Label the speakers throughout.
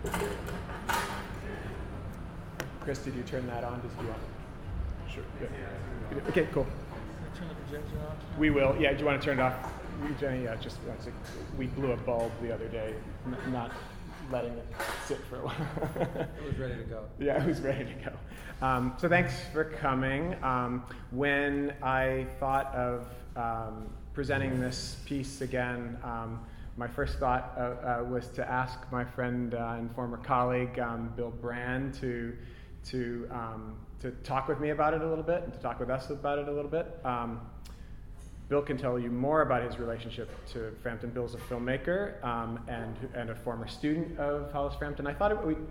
Speaker 1: Chris, did you turn that on? Did you want? Sure. Good. Okay, cool.
Speaker 2: Turn the projector off?
Speaker 1: We will. Yeah, do you want to turn it off? Yeah, just we blew a bulb the other day, not letting it sit for a while.
Speaker 2: It was ready to go.
Speaker 1: Yeah, it was ready to go. So thanks for coming. When I thought of presenting this piece again, my first thought was to ask my friend and former colleague Bill Brand to talk with me about it a little bit and to talk with us about it a little bit. Bill can tell you more about his relationship to Frampton. Bill's a filmmaker and a former student of Hollis Frampton. I thought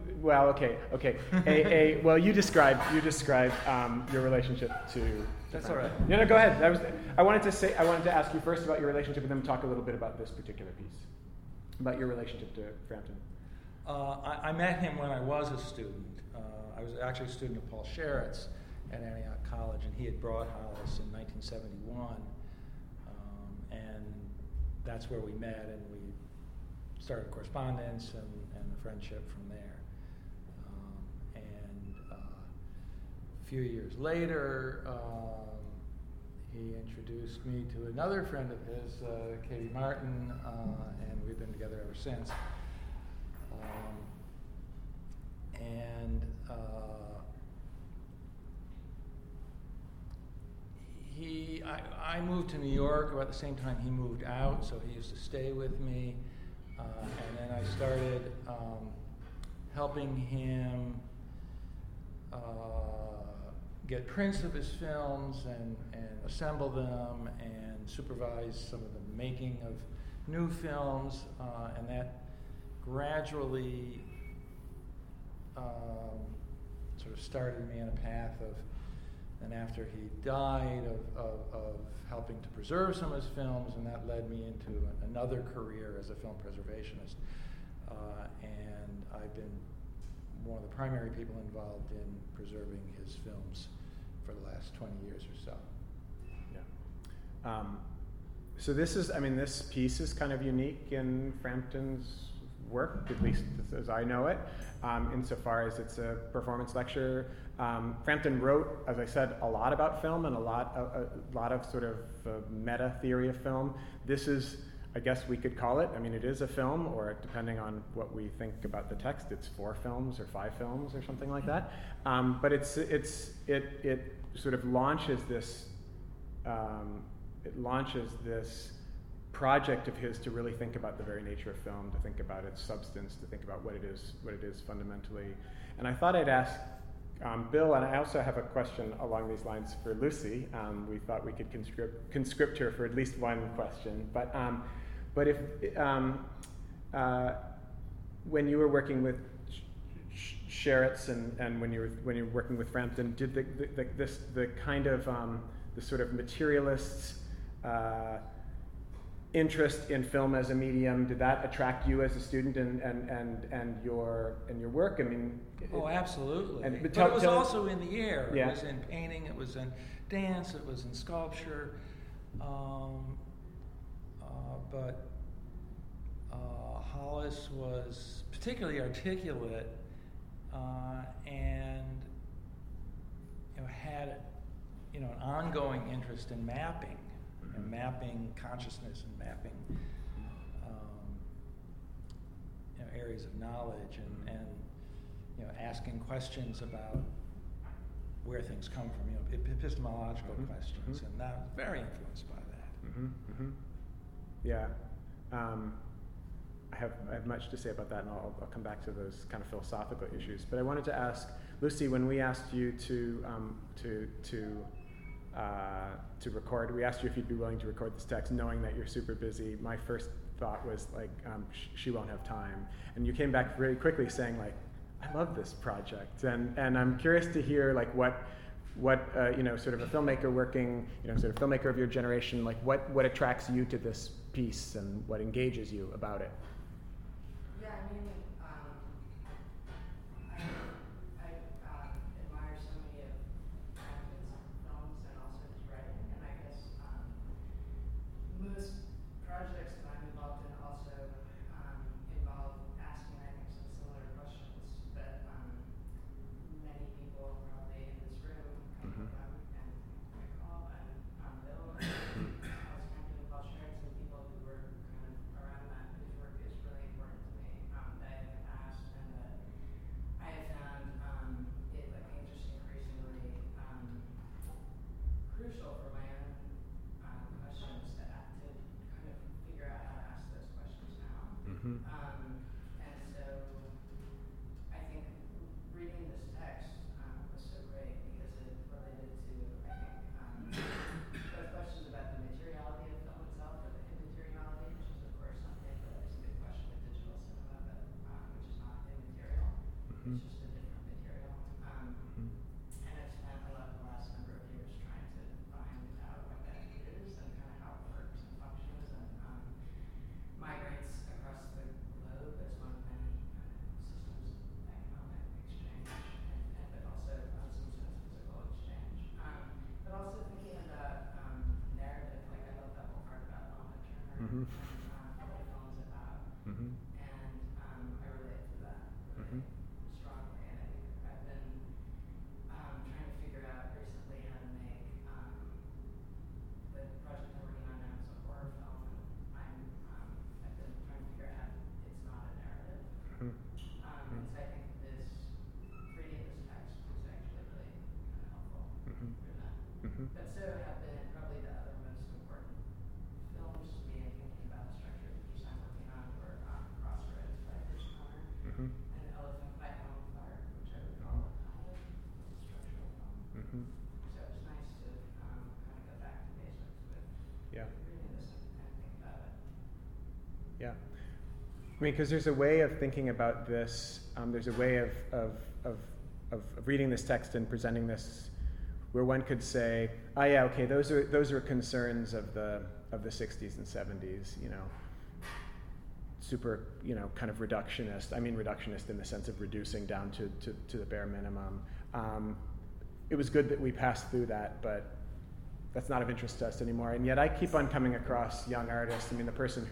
Speaker 1: well, you describe your relationship to.
Speaker 2: That's all right.
Speaker 1: No, go ahead. I wanted to ask you first about your relationship and then talk a little bit about this particular piece, about your relationship to Frampton.
Speaker 2: I met him when I was a student. I was actually a student of Paul Sharits at Antioch College, and he had brought Hollis in 1971. And that's where we met, and we started correspondence and a friendship from there. A few years later, he introduced me to another friend of his, Katie Martin, and we've been together ever since. I moved to New York about the same time he moved out, so he used to stay with me. And then I started helping him get prints of his films and assemble them and supervise some of the making of new films, and that gradually sort of started me on a path of, and after he died, of helping to preserve some of his films, and that led me into another career as a film preservationist. And I've been one of the primary people involved in preserving his films for the last 20 years or so.
Speaker 1: Yeah. So this piece is kind of unique in Frampton's work, at least as I know it, insofar as it's a performance lecture. Frampton wrote, as I said, a lot about film and a lot of sort of meta theory of film. This is, I guess we could call it, it is a film, or depending on what we think about the text, it's 4 films or 5 films or something like that. But it sort of launches this project of his to really think about the very nature of film, to think about its substance, to think about what it is fundamentally. And I thought I'd ask Bill, and I also have a question along these lines for Lucy. We thought we could conscript her for at least one question. But if when you were working with Sharits and when you were working with Frampton, did the kind of the sort of materialists' interest in film as a medium, did that attract you as a student and your work?
Speaker 2: Absolutely.
Speaker 1: But
Speaker 2: it was also in the air.
Speaker 1: Yeah.
Speaker 2: It was in painting, it was in dance, it was in sculpture. But Hollis was particularly articulate and had an ongoing interest in mapping. Mapping consciousness and mapping areas of knowledge and asking questions about where things come from, epistemological questions, and that was very influenced by that.
Speaker 1: Yeah, I have much to say about that, and I'll come back to those kind of philosophical issues. But I wanted to ask Lucy, when we asked you to record. We asked you if you'd be willing to record this text, knowing that you're super busy. My first thought was she won't have time, and you came back very quickly saying I love this project, and I'm curious to hear what sort of a filmmaker working, sort of filmmaker of your generation, what attracts you to this piece and what engages you about it.
Speaker 3: Yeah, I admire so many of Frampton's films and also his writing, and I guess most projects that I'm involved in also involve asking, I think, some similar questions
Speaker 1: Mhm.
Speaker 3: It's just a different material.
Speaker 1: Mhm.
Speaker 3: And I've spent a lot of the last number of years trying to find out what that is and kind of how it works and functions and migrates across the globe as one of many systems of economic exchange and but also some sense physical exchange. But also thinking about narrative, like I love that whole part about Lana Turner
Speaker 1: Mhm.
Speaker 3: and what the film's about.
Speaker 1: Mhm.
Speaker 3: And I relate to that really
Speaker 1: Mhm.
Speaker 3: strongly. And I think I've been trying to figure out recently how to make the project I'm working on now is a horror film, and I've been trying to figure out how it's not a narrative.
Speaker 1: Mhm.
Speaker 3: And so I think reading this text was actually really kind of helpful
Speaker 1: Mhm.
Speaker 3: for that.
Speaker 1: Mhm.
Speaker 3: But so have been probably the other most important films to me in thinking about the structure of the piece I'm working on were Crossroads by Chris Connor
Speaker 1: Mhm.
Speaker 3: and Elephant by Alan Clark, which I would call a kind of structural film.
Speaker 1: Mhm.
Speaker 3: So it was nice to kind of go back to basics with
Speaker 1: Yeah.
Speaker 3: reading this and think about it.
Speaker 1: Yeah. I mean, because there's a way of thinking about this. There's a way of reading this text and presenting this, where one could say, "Oh yeah, okay, those are concerns of the 60s and 70s. You know, super, you know, kind of reductionist. I mean, reductionist in the sense of reducing down to the bare minimum. It was good that we passed through that, but that's not of interest to us anymore. And yet, I keep on coming across young artists. I mean, the person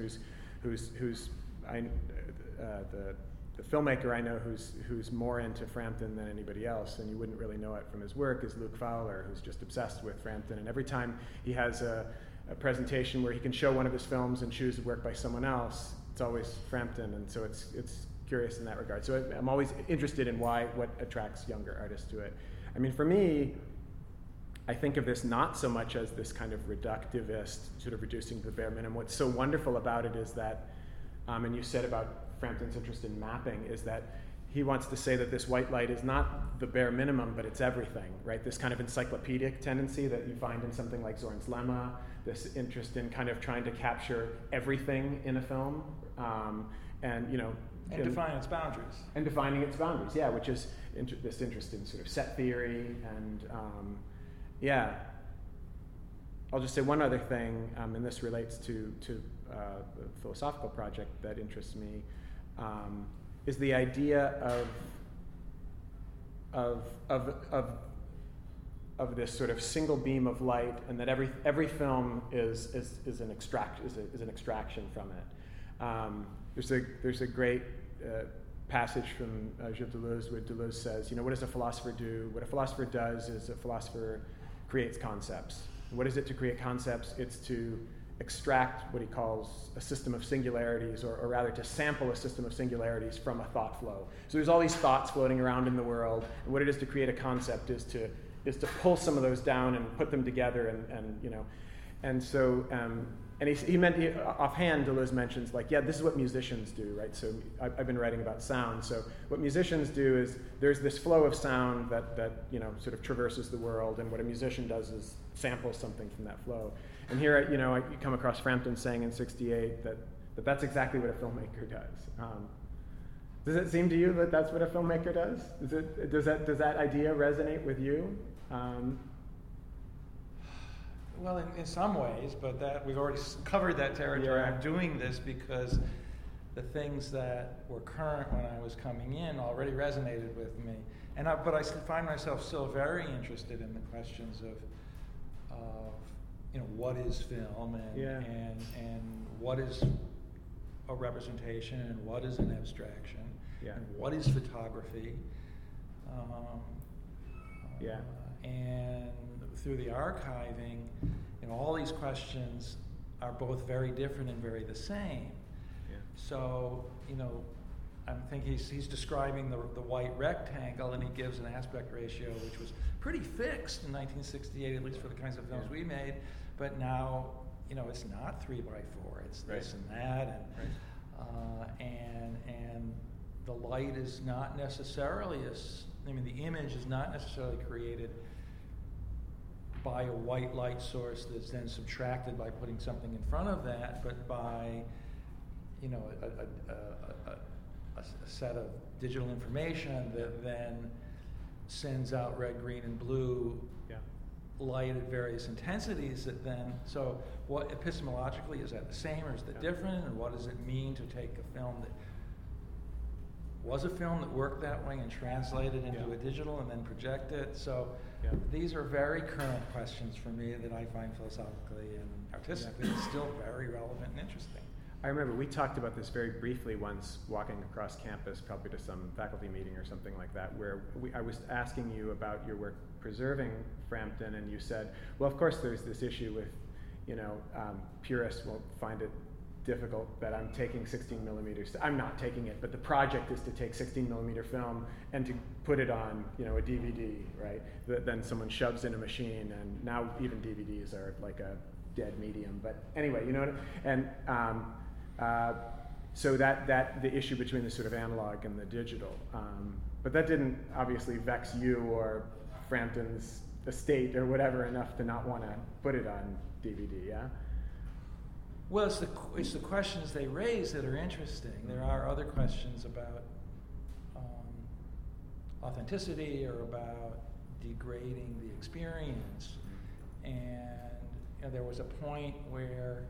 Speaker 1: the filmmaker I know who's more into Frampton than anybody else, and you wouldn't really know it from his work, is Luke Fowler, who's just obsessed with Frampton. And every time he has a presentation where he can show one of his films and choose work by someone else, it's always Frampton. And so it's curious in that regard. So I'm always interested in what attracts younger artists to it. I mean, for me, I think of this not so much as this kind of reductivist, sort of reducing to the bare minimum. What's so wonderful about it is that, and you said about Frampton's interest in mapping, is that he wants to say that this white light is not the bare minimum, but it's everything, right? This kind of encyclopedic tendency that you find in something like Zorn's Lemma, this interest in kind of trying to capture everything in a film, and, you know,
Speaker 2: And define its boundaries.
Speaker 1: And defining its boundaries, yeah, which is this interest in sort of set theory and, yeah. I'll just say one other thing, and this relates to a philosophical project that interests me, is the idea of this sort of single beam of light, and that every film is an extraction from it. There's a great passage from Gilles Deleuze where Deleuze says, you know, what does a philosopher do? What a philosopher does is a philosopher creates concepts. What is it to create concepts? It's to extract what he calls a system of singularities, or rather to sample a system of singularities from a thought flow. So there's all these thoughts floating around in the world, and what it is to create a concept is to pull some of those down and put them together, and you know, and so and he offhand, Deleuze mentions, like, yeah, this is what musicians do, right? So I've been writing about sound. So what musicians do is there's this flow of sound that you know sort of traverses the world, and what a musician does is sample something from that flow. And here, you know, you come across Frampton saying in '68 that that's exactly what a filmmaker does. Does it seem to you that that's what a filmmaker does? Does that idea resonate with you?
Speaker 2: Well, in some ways, but that we've already covered that territory.
Speaker 1: Yeah.
Speaker 2: I'm doing this because the things that were current when I was coming in already resonated with me. But I find myself still very interested in the questions of you know, what is film and what is a representation and what is an abstraction and what is photography. And through the archiving, you know, all these questions are both very different and very the same.
Speaker 1: Yeah.
Speaker 2: So, you know, I think he's describing the white rectangle, and he gives an aspect ratio which was pretty fixed in 1968, at least for the kinds of films we made. But now, you know, it's not 3:4; it's this and that, and the light is not necessarily the image is not necessarily created by a white light source that's then subtracted by putting something in front of that, but by, you know, a set of digital information that then sends out red, green, and blue
Speaker 1: Yeah.
Speaker 2: light at various intensities that then, so what epistemologically, is that the same or is that
Speaker 1: Yeah.
Speaker 2: different? And what does it mean to take a film that was a film that worked that way and translate it into
Speaker 1: Yeah.
Speaker 2: a digital and then project it? So
Speaker 1: Yeah.
Speaker 2: these are very current questions for me that I find philosophically and artistically still very relevant and interesting.
Speaker 1: I remember we talked about this very briefly once walking across campus, probably to some faculty meeting or something like that, where I was asking you about your work preserving Frampton, and you said, well, of course there's this issue with, purists won't find it difficult that I'm taking 16 millimeters. I'm not taking it, but the project is to take 16 millimeter film and to put it on, a DVD, right? That then someone shoves in a machine, and now even DVDs are like a dead medium. But anyway, so that the issue between the sort of analog and the digital, but that didn't obviously vex you or Frampton's estate or whatever enough to not want to put it on DVD, yeah?
Speaker 2: Well, it's the questions they raise that are interesting. There are other questions about authenticity or about degrading the experience. And there was a point where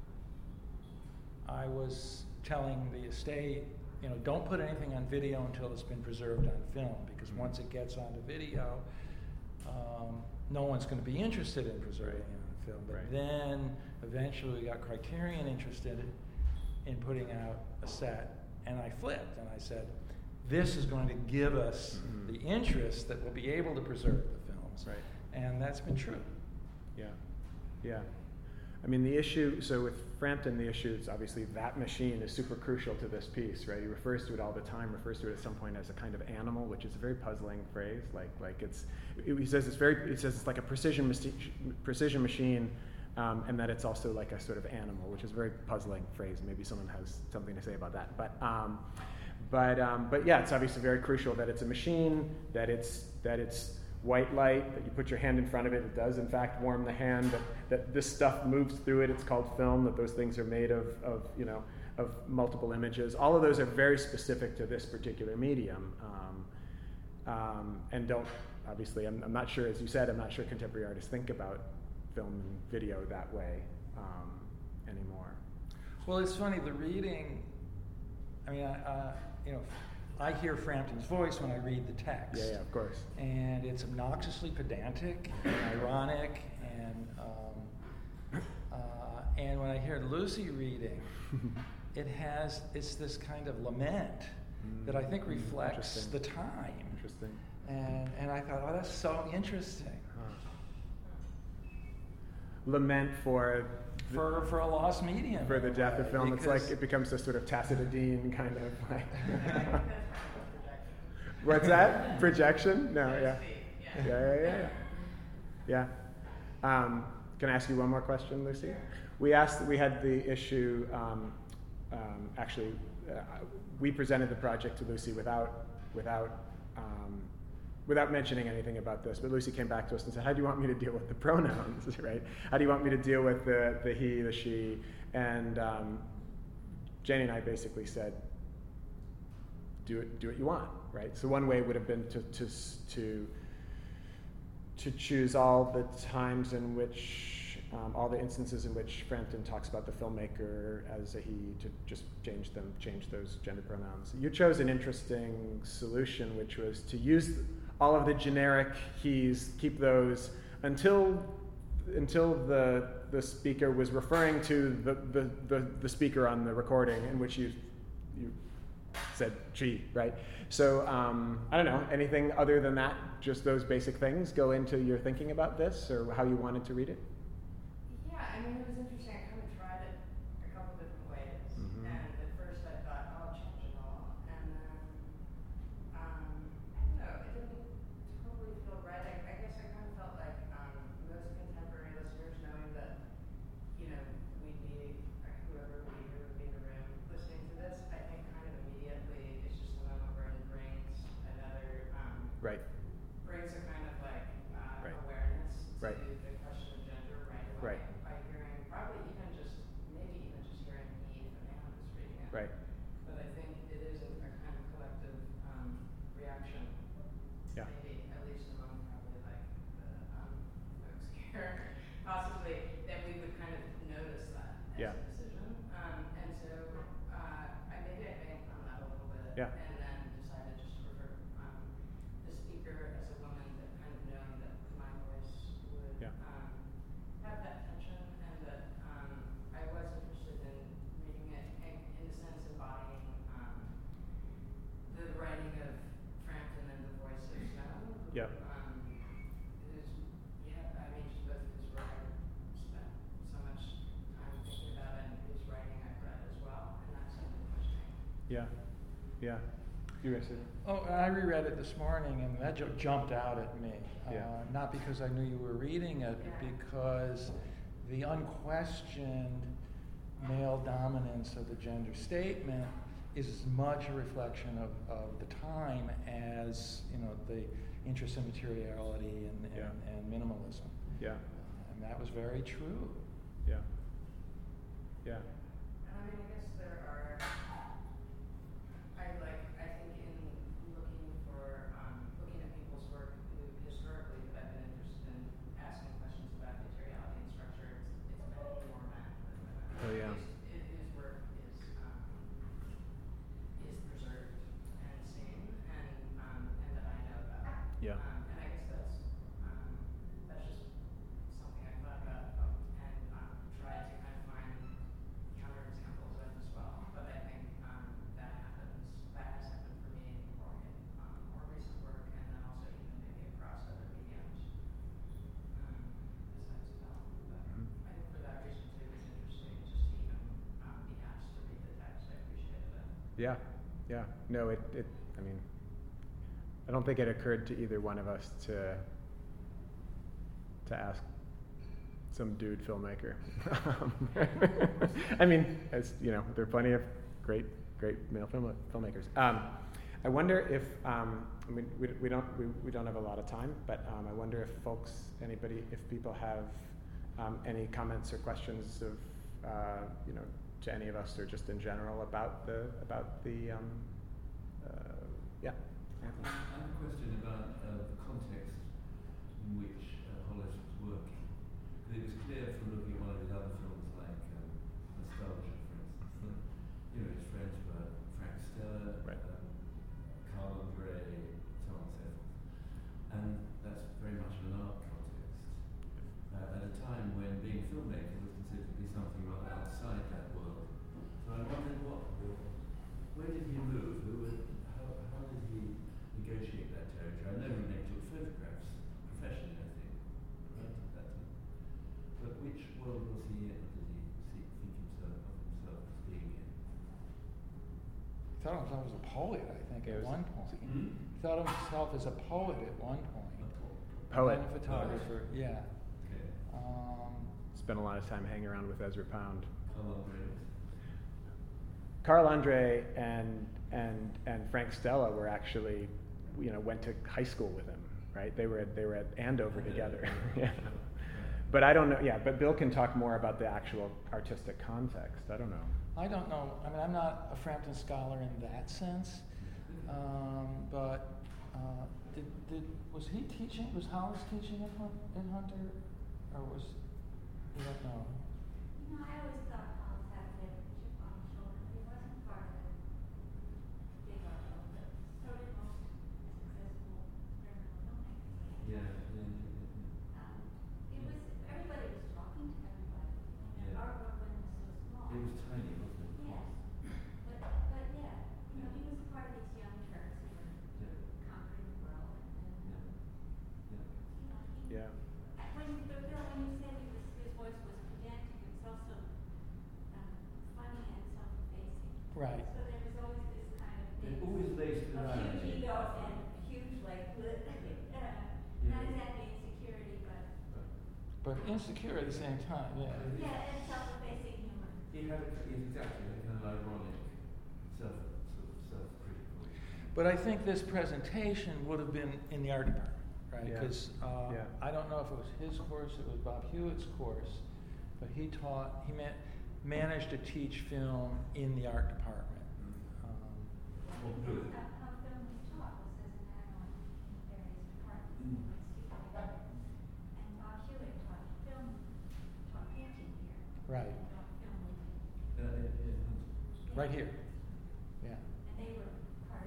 Speaker 2: I was telling the estate, don't put anything on video until it's been preserved on film, because once it gets onto video, no one's going to be interested in preserving it on film. But
Speaker 1: Right.
Speaker 2: then eventually we got Criterion interested in putting out a set, and I flipped and I said, this is going to give us the interest that we'll be able to preserve the films.
Speaker 1: Right.
Speaker 2: And that's been true.
Speaker 1: Yeah, yeah. I mean, the issue, so with Frampton, the issue is obviously that machine is super crucial to this piece, right? He refers to it all the time, refers to it at some point as a kind of animal, which is a very puzzling phrase. He says it's like a precision machine, and that it's also like a sort of animal, which is a very puzzling phrase. Maybe someone has something to say about that. But yeah, it's obviously very crucial that it's a machine, that it's white light, that you put your hand in front of it, it does in fact warm the hand, that this stuff moves through it, it's called film, that those things are made of multiple images. All of those are very specific to this particular medium, and don't, obviously, I'm not sure, as you said, I'm not sure contemporary artists think about film and video that way anymore.
Speaker 2: Well, it's funny, the reading, I mean, I hear Frampton's voice when I read the text.
Speaker 1: Yeah, of course.
Speaker 2: And it's obnoxiously pedantic and ironic, and when I hear Lucy reading, it's this kind of lament that I think reflects the time.
Speaker 1: Interesting.
Speaker 2: And I thought, oh, that's so interesting.
Speaker 1: Lament for
Speaker 2: a lost medium.
Speaker 1: For the death of film, it's like
Speaker 2: because
Speaker 1: it becomes a sort of Tacitidine kind of like.
Speaker 3: That's
Speaker 1: What's that? Projection? No, yeah. Yeah. Can I ask you one more question, Lucy? We had the issue, actually, we presented the project to Lucy without mentioning anything about this, but Lucy came back to us and said, how do you want me to deal with the pronouns, right? How do you want me to deal with the he, the she? And Jane and I basically said, do what you want, right? So one way would have been to choose all the times in which, all the instances in which Frampton talks about the filmmaker as a he, to just change those gender pronouns. You chose an interesting solution, which was to use all of the generic he's, keep those until the speaker was referring to the speaker on the recording, in which you said she, right? So I don't know, anything other than that, just those basic things go into your thinking about this, or how you wanted to read it?
Speaker 3: Yeah, I mean, it was interesting. I kind of tried it a couple different ways.
Speaker 1: Mm-hmm.
Speaker 3: And at first I thought, I'll change it all. And then, I don't know, it didn't totally feel right. I guess I kind of felt like most contemporary listeners, knowing that, we'd be, whoever would be here would be in the room listening to this, I think kind of immediately it's just a moment where it brings another,
Speaker 1: Right.
Speaker 3: brings a kind of like
Speaker 1: Right.
Speaker 3: awareness
Speaker 1: Right.
Speaker 3: to the question of gender right away
Speaker 1: Right.
Speaker 3: by hearing, probably maybe even just hearing he, the man who's reading it.
Speaker 1: Right.
Speaker 3: But I think it is a kind of
Speaker 1: Yeah.
Speaker 3: And then decided just to refer the speaker as a woman that kind of known that my voice would
Speaker 1: Yeah.
Speaker 3: have that tension, and that I was interested in reading it in a sense embodying the writing of Frampton and the voice of Snow. Who,
Speaker 1: Yeah.
Speaker 3: who's, I mean, just both whose work I've spent so much time thinking about and whose writing I've read as well, and that's something interesting.
Speaker 1: Yeah. Yeah. You guys see that?
Speaker 2: Oh, I reread it this morning, and that jumped out at me.
Speaker 1: Yeah.
Speaker 2: Not because I knew you were reading it, but
Speaker 3: Yeah.
Speaker 2: because the unquestioned male dominance of the gender statement is as much a reflection of the time as, you know, the interest in materiality and,
Speaker 1: Yeah.
Speaker 2: and minimalism.
Speaker 1: Yeah.
Speaker 2: And that was very true.
Speaker 1: Yeah. Yeah.
Speaker 3: And I mean, I guess there are, I think in looking at people's work who historically that I've been interested in asking questions about materiality and structure, it's many more men than women.
Speaker 1: Oh, yeah.
Speaker 3: Whose work is preserved and seen and that I know about.
Speaker 1: Yeah.
Speaker 3: And I guess that's just something I've thought about and tried to kind of find counterexamples of as well. But I think that has happened for me in more recent work, and then also even maybe across other mediums besides film. But I think for that reason too, it's interesting just to even be asked to read the text. I appreciated it.
Speaker 1: Yeah. Yeah. No, I mean, I don't think it occurred to either one of us to ask some dude filmmaker. I mean, as you know, there are plenty of great male filmmakers. I wonder if I mean we don't have a lot of time, but I wonder if people have any comments or questions of you know, to any of us or just in general about the yeah. Anthony.
Speaker 4: I have a question about the context in which Hollis was working. Because it was clear from looking at one of his other films, like Nostalgia, for instance, that you know his friends were Frank Stella,
Speaker 1: Right.
Speaker 4: Carl Andre, so on and so forth. And that's very much an art context. At a time when being a filmmaker was considered to be something rather outside that world. So I wondered where did he move? How did he negotiate that territory? I know he took photographs professionally, I think, right at that time. But which world was he in? Did he think himself as being in?
Speaker 2: He thought of himself as a poet, I think,
Speaker 1: Yeah,
Speaker 2: at one point.
Speaker 4: Hmm?
Speaker 2: He thought of himself as a poet at one point.
Speaker 1: Poet.
Speaker 2: And a photographer, yeah.
Speaker 4: Okay.
Speaker 1: Spent a lot of time hanging around with Ezra Pound.
Speaker 4: Carl Andre.
Speaker 1: Carl Andre and Frank Stella were actually, you know, went to high school with him, right? They were at Andover together. Yeah. But I don't know. Yeah, but Bill can talk more about the actual artistic context. I don't know.
Speaker 2: I don't know. I mean, I'm not a Frampton scholar in that sense, but was he teaching? Was Hollis teaching at Hunter, or was you don't know?
Speaker 5: You know, I always thought Hollis had a bit of a chip on his shoulder. He wasn't part of the big art world, but so did most successful criminal filmmakers.
Speaker 4: Yeah.
Speaker 5: It was everybody was talking to everybody. And
Speaker 4: Yeah.
Speaker 5: our Brooklyn was so small.
Speaker 4: It was tiny, wasn't it?
Speaker 5: Yes, but yeah, you know, he was part of these young Turks who were
Speaker 4: Yeah.
Speaker 5: conquering the world, and
Speaker 4: Yeah. Yeah.
Speaker 5: you know,
Speaker 1: Yeah.
Speaker 5: when you said his voice was pedantic, it was also funny and self-effacing.
Speaker 2: Right.
Speaker 5: So there was always this kind of
Speaker 4: It
Speaker 5: thing
Speaker 4: always laced with
Speaker 5: of
Speaker 4: irony.
Speaker 5: huge ego and huge like not exactly insecurity, but
Speaker 2: But insecure at the same time, yeah.
Speaker 5: yeah, and self-effacing humor.
Speaker 4: He had exactly a kind of ironic, self-critical.
Speaker 2: But I think this presentation would have been in the art department, right?
Speaker 1: Yeah.
Speaker 2: Because
Speaker 1: Yeah.
Speaker 2: I don't know if it was his course, it was Bob Hewitt's course, but he managed to teach film in the art department.
Speaker 4: Well, good.
Speaker 5: How film was taught was as an add-on in various departments. And Bob Hewitt taught painting here.
Speaker 2: Right.
Speaker 5: And taught film making.
Speaker 2: Right here. Yeah.
Speaker 5: And they were part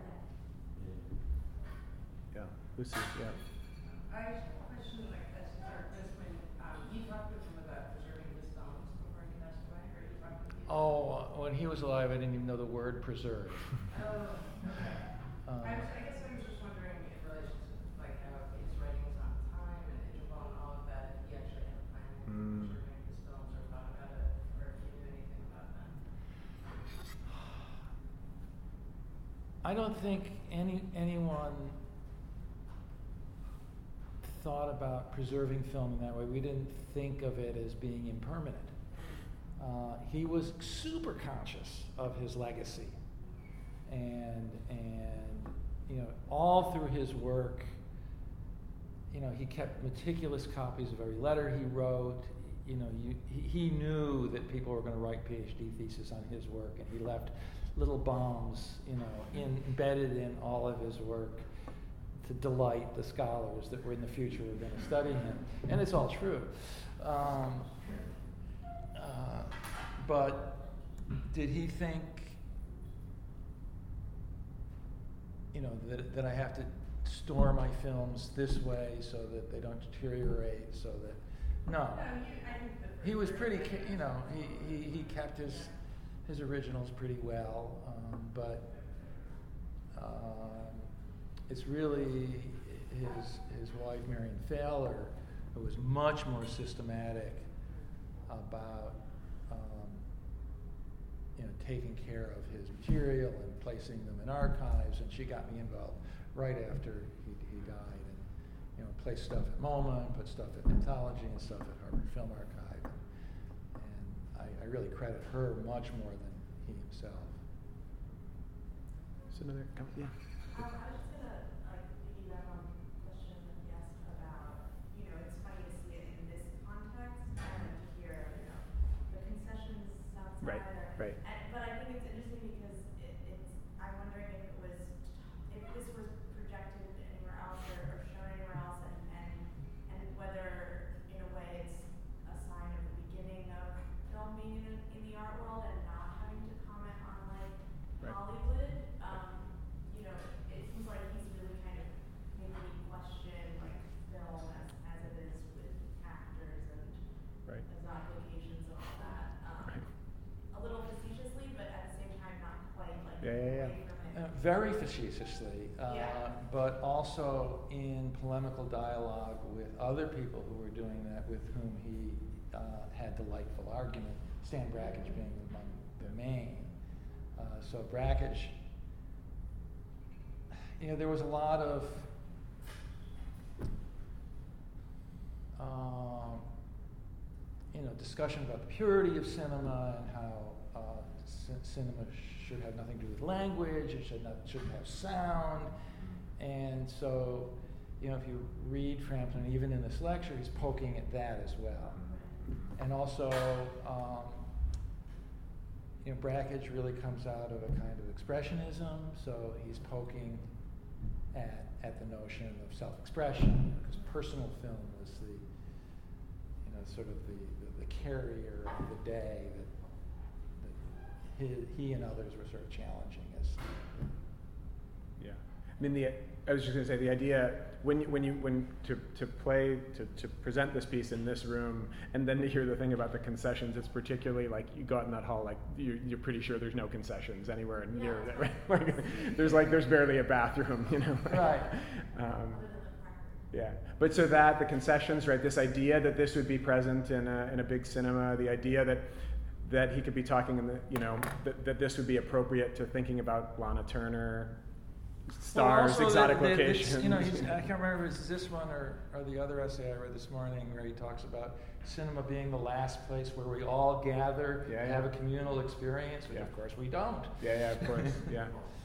Speaker 1: Lucy, yeah.
Speaker 3: I just have a question, like, as to Chris, when you talked with him about preserving his films before he passed away, or you talked with him?
Speaker 2: Oh, when he was alive, I didn't even know the word preserve.
Speaker 3: Oh, okay. I guess I was just wondering in relation to, like, how his writing was on time and interval and all of that, if he actually had a plan for preserving his films or thought about it, or if you knew anything about that.
Speaker 2: I don't think anyone thought about preserving film in that way. We didn't think of it as being impermanent. He was super conscious of his legacy, and you know, all through his work, you know, he kept meticulous copies of every letter he wrote. You know, he knew that people were going to write PhD theses on his work, and he left little bombs, you know, embedded in all of his work to delight the scholars that were in the future were going to study him. And it's all true. But did he think, you know, that I have to store my films this way so that they don't deteriorate, so that, no.
Speaker 3: I think that
Speaker 2: He was pretty, you know, he kept his originals pretty well, but it's really his wife, Marion Thaler, who was much more systematic about you know, taking care of his material and placing them in archives, and she got me involved right after he died, and you know, placed stuff at MoMA and put stuff at Anthology and stuff at Harvard Film Archive, and I really credit her much more than he himself.
Speaker 1: So another comment, yeah.
Speaker 5: I was just gonna piggyback on the question that you asked about, you know, it's funny to see it in this context and to hear, you know, the concessions outside.
Speaker 1: Right.
Speaker 5: But I think it's interesting because I'm wondering if this was projected anywhere else or shown anywhere else, and whether in a way it's a sign of the beginning of film being in the art world and not having to comment on like
Speaker 1: Right.
Speaker 5: Hollywood. You know, it seems like he's really kind of making me question like film as it is with actors and
Speaker 1: Right.
Speaker 5: as applications and all that.
Speaker 1: Right.
Speaker 5: A little facetiously, but at the same time not quite like
Speaker 1: Yeah.
Speaker 5: away from it.
Speaker 2: Very facetiously,
Speaker 5: Yeah.
Speaker 2: but also in polemical dialogue with other people who were doing that, with whom he had delightful argument, Stan Brakhage being among the main. So Brakhage, you know, there was a lot of you know, discussion about the purity of cinema and how cinema should have nothing to do with language, it shouldn't have sound. And so, you know, if you read Frampton, even in this lecture, he's poking at that as well. And also, you know, Brakhage really comes out of a kind of expressionism, so he's poking at the notion of self-expression, because personal film was the, you know, sort of the carrier of the day that he and others were sort of challenging as.
Speaker 1: Yeah, I mean, I was just going to say the idea to present this piece in this room, and then to hear the thing about the concessions. It's particularly like you go out in that hall, like you're pretty sure there's no concessions anywhere near that. Right? Like there's barely a bathroom, you know.
Speaker 2: Right.
Speaker 1: Yeah, but so that the concessions, right? This idea that this would be present in a big cinema, the idea that he could be talking in the, you know, that this would be appropriate to thinking about Lana Turner, stars,
Speaker 2: well,
Speaker 1: exotic locations.
Speaker 2: You know, I can't remember if it's this one or the other essay I read this morning where he talks about cinema being the last place where we all gather and have a communal experience, which of course we don't.
Speaker 1: Yeah, of course. Yeah.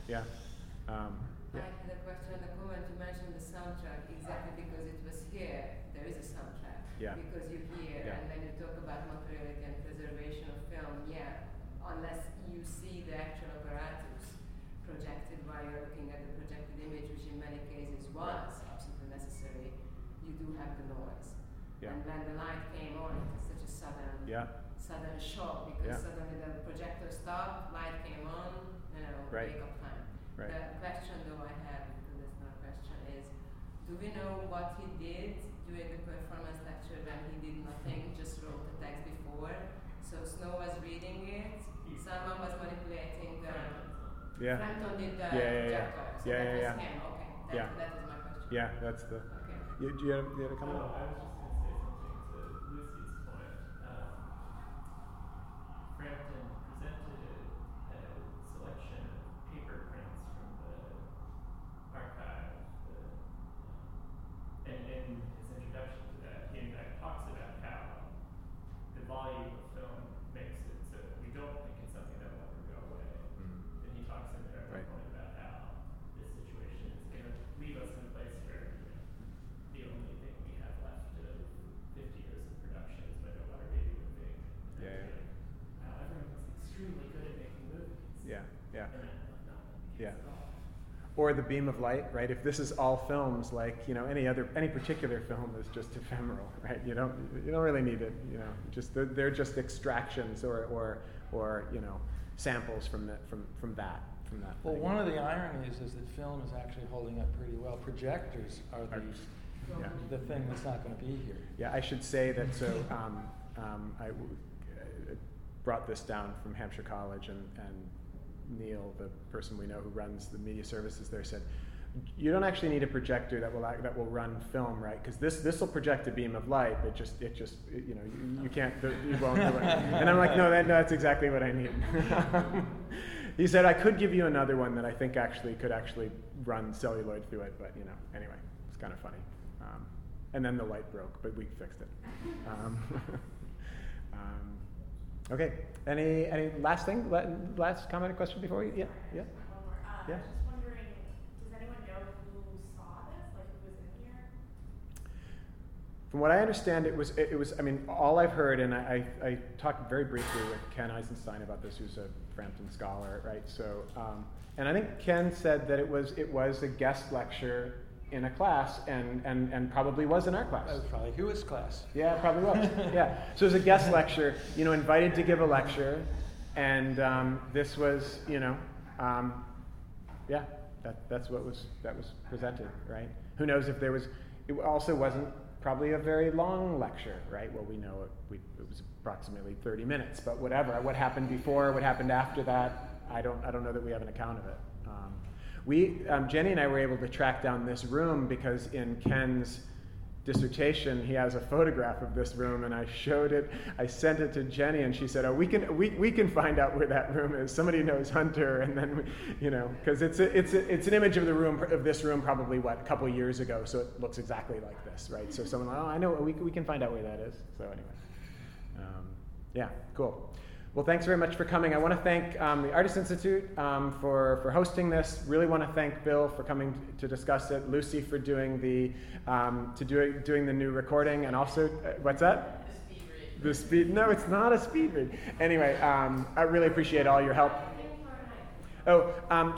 Speaker 6: I had a question and a comment. You mentioned the soundtrack exactly because it was here. There is a soundtrack.
Speaker 1: Yeah.
Speaker 6: Because you're here, and then you talk about materiality and preservation of film. Yeah, unless you see the actual apparatus projected while you're looking at the projected image, which in many cases was absolutely necessary, you do have the noise.
Speaker 1: Yeah.
Speaker 6: And when the light came on, it was such a sudden shock, because
Speaker 1: Yeah.
Speaker 6: suddenly the projector stopped, light came on, you know,
Speaker 1: Right.
Speaker 6: wake up time.
Speaker 1: Right.
Speaker 6: The question though I have, and it's not a question, is Do we know what he did during the performance lecture when he did nothing, just wrote the text before? So Snow was reading it, someone was manipulating the...
Speaker 1: Yeah.
Speaker 6: Frampton did the
Speaker 1: Yeah.
Speaker 6: projector, so
Speaker 1: Yeah,
Speaker 6: that
Speaker 1: yeah,
Speaker 6: was
Speaker 1: yeah.
Speaker 6: him, okay.
Speaker 1: Yeah.
Speaker 6: That was my question.
Speaker 1: Yeah, that's the.
Speaker 6: Okay.
Speaker 1: Do you have a comment?
Speaker 7: Oh, I was just going to say something to Lucy's point. Frampton presented a selection of paper prints from the archive. And in his introduction to that, he in fact talks about how the volume of film makes it so that we don't think it's something that will ever go away. And he talks in there at one
Speaker 1: Right.
Speaker 7: point about how this situation is going to leave us in a place where the only thing we have left of 50 years of production is Window Water Baby moving. And
Speaker 1: Yeah.
Speaker 7: wow, everyone was extremely good at making movies.
Speaker 1: Yeah.
Speaker 7: And then, like, no,
Speaker 1: Yeah.
Speaker 7: at all.
Speaker 1: Or the beam of light, right? If this is all films, like any particular film is just ephemeral, right? You don't really need it, Just they're just extractions or samples from that.
Speaker 2: Well,
Speaker 1: thing.
Speaker 2: one of the ironies is that film is actually holding up pretty well. Projectors are
Speaker 1: Yeah.
Speaker 2: the thing that's not going to be here.
Speaker 1: Yeah, I should say that. So I brought this down from Hampshire College, and Neil, the person we know who runs the media services there, said, "You don't actually need a projector that will run film, right? Because this will project a beam of light, but you can't, you won't do it." And I'm like, no, that's exactly what I need. He said I could give you another one that I think could actually run celluloid through it, but anyway, it's kind of funny. And then the light broke, but we fixed it. Okay. Any last thing? Last comment or question before you? Yeah.
Speaker 5: One more.
Speaker 1: Yeah.
Speaker 5: I was just wondering, does anyone know who saw this? Like, who was in here?
Speaker 1: From what I understand, it was. I mean, all I've heard, and I talked very briefly with Ken Eisenstein about this, who's a Frampton scholar, right? So, and I think Ken said that it was a guest lecture in a class, and probably was in our class.
Speaker 2: That was probably Hewitt's class.
Speaker 1: Yeah, it probably was. Yeah. So it was a guest lecture, invited to give a lecture, and this was, that's what was presented, right? Who knows if there was? It also wasn't probably a very long lecture, right? Well, we know it was approximately 30 minutes, but whatever. What happened before? What happened after that? I don't know that we have an account of it. Jenny and I were able to track down this room because in Ken's dissertation he has a photograph of this room, and I showed it. I sent it to Jenny, and she said, "Oh, we can find out where that room is. Somebody knows Hunter." And then because it's an image of this room probably a couple years ago, so it looks exactly like this, right? So someone, I know, we can find out where that is. So anyway, yeah, cool. Well, thanks very much for coming. I want to thank the Artists Institute for hosting this. Really want to thank Bill for coming to discuss it. Lucy for doing the doing the new recording, and also what's that? The speed. No, it's not a speed read. Anyway, I really appreciate all your help. Oh,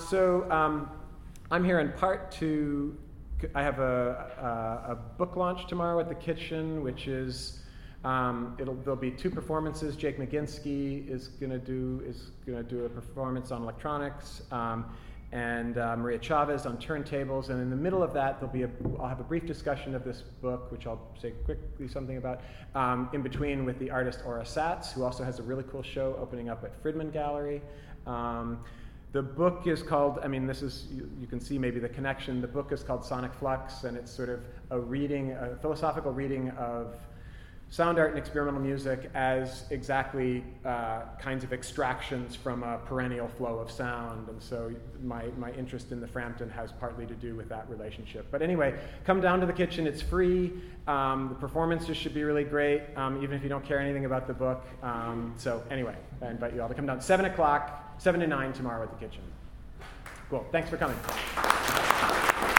Speaker 1: I'm here in part to. I have a book launch tomorrow at the Kitchen, which is. There'll be 2 performances. Jake McGinsky is gonna do a performance on electronics, and Maria Chavez on turntables. And in the middle of that, I'll have a brief discussion of this book, which I'll say quickly something about. In between with the artist Aura Satz, who also has a really cool show opening up at Fridman Gallery. The book is called, you can see maybe the connection. The book is called Sonic Flux, and it's sort of a philosophical reading of sound art and experimental music as exactly kinds of extractions from a perennial flow of sound. And so my interest in the Frampton has partly to do with that relationship. But anyway, come down to the Kitchen. It's free. The performances should be really great, even if you don't care anything about the book. So anyway, I invite you all to come down. 7 to 9 tomorrow at the Kitchen. Cool. Thanks for coming.